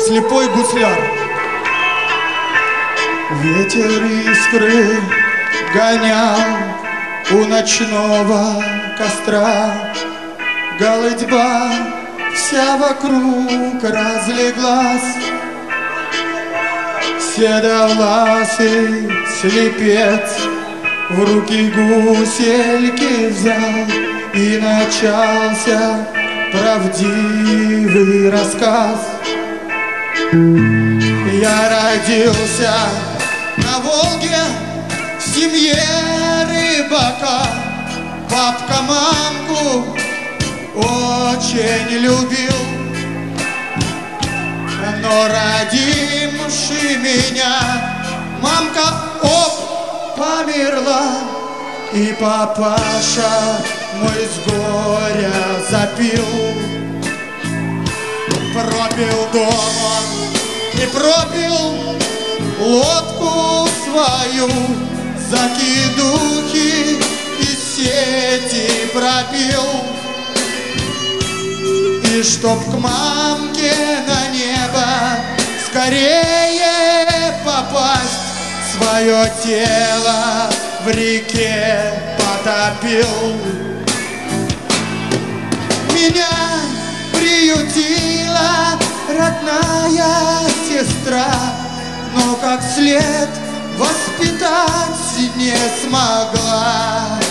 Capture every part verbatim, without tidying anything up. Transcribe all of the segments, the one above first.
Слепой гусляр. Ветер искры гонял у ночного костра, голытьба вся вокруг разлеглась. Седовласый слепец в руки гусельки взял, и начался правдивый рассказ. Я родился на Волге в семье рыбака. Папка мамку очень любил, но родивший меня мамка оп померла, и папаша мой с горя запил. Пропил дом он и пропил лодку свою, закидухи и сети пропил. И чтоб к мамке на небо скорее попасть, свое тело в реке потопил. Меня приютила родная сестра, но как след воспитать не смогла.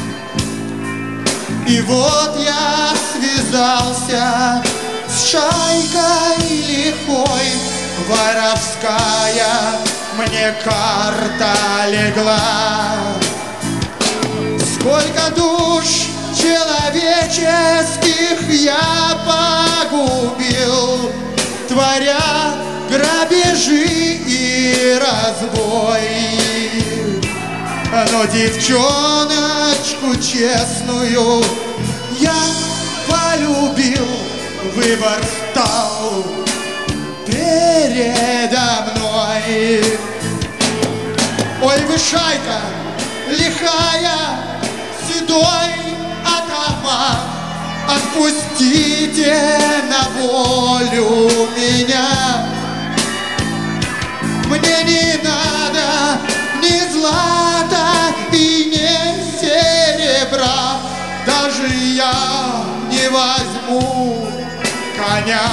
И вот я связался с шайкой лихой, воровская мне карта легла. Сколько душ человеческих я погубил, творя грабежи и разбой. Но девчоночку честную я полюбил, выбор стал передо мной. Ой, вы шайка лихая, седой атаман, отпустите на волю меня. Мне не надо ни злата и ни серебра, даже я не возьму коня.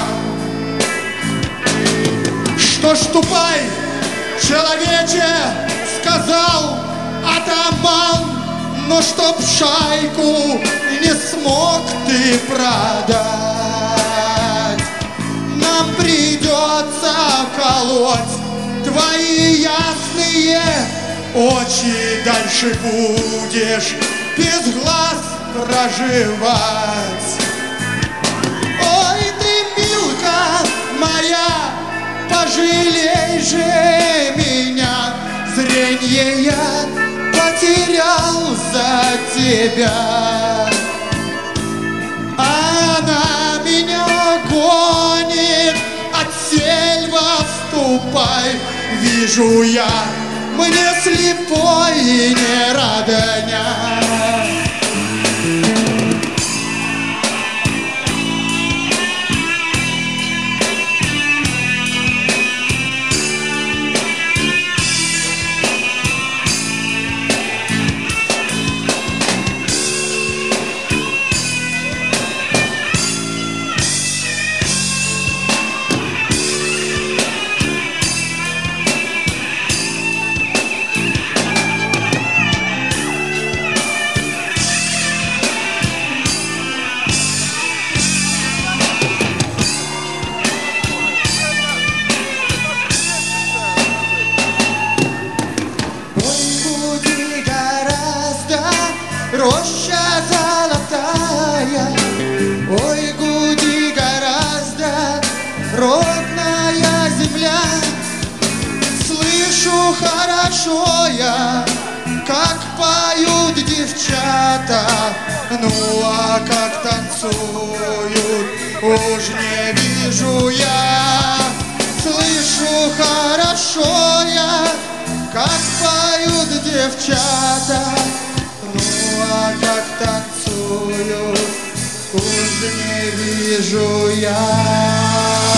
Что ж, ступай, человече, сказал атаман, но чтоб шайку не смог ты продать, нам придется колоть твои ясные очи, дальше будешь без глаз проживать. Ой, ты, милка моя, пожалей же меня, зренье я потерял за тебя. Она меня гонит, от сельва вступай, вижу я, мне слепой не родня. Роща золотая, ой, гуди гораздо, родная земля. Слышу хорошо я, как поют девчата, ну а как танцуют, уж не вижу я. Слышу хорошо я, как поют девчата, ну а как танцуют, уж не вижу я.